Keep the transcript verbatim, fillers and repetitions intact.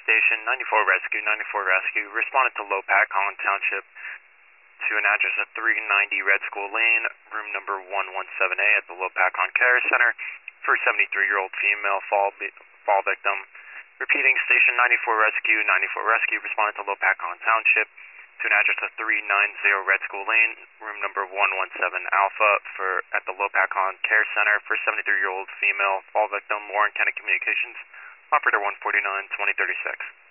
Station, ninety-four Rescue, ninety-four Rescue, responded to Lopat, Collin Township, to an address of three ninety Red School Lane, room number one one seven A at the Lopat Care Center, for a seventy-three-year-old female fall, fall victim. Repeating, Station ninety-four Rescue, ninety-four Rescue, responded to Lopat Township, to an address of three ninety Red School Lane, room number one one seven Alpha, for at the Lopat Care Center, for a seventy-three-year-old female fall victim, Warren County Communications, operator one forty-nine twenty thirty-six.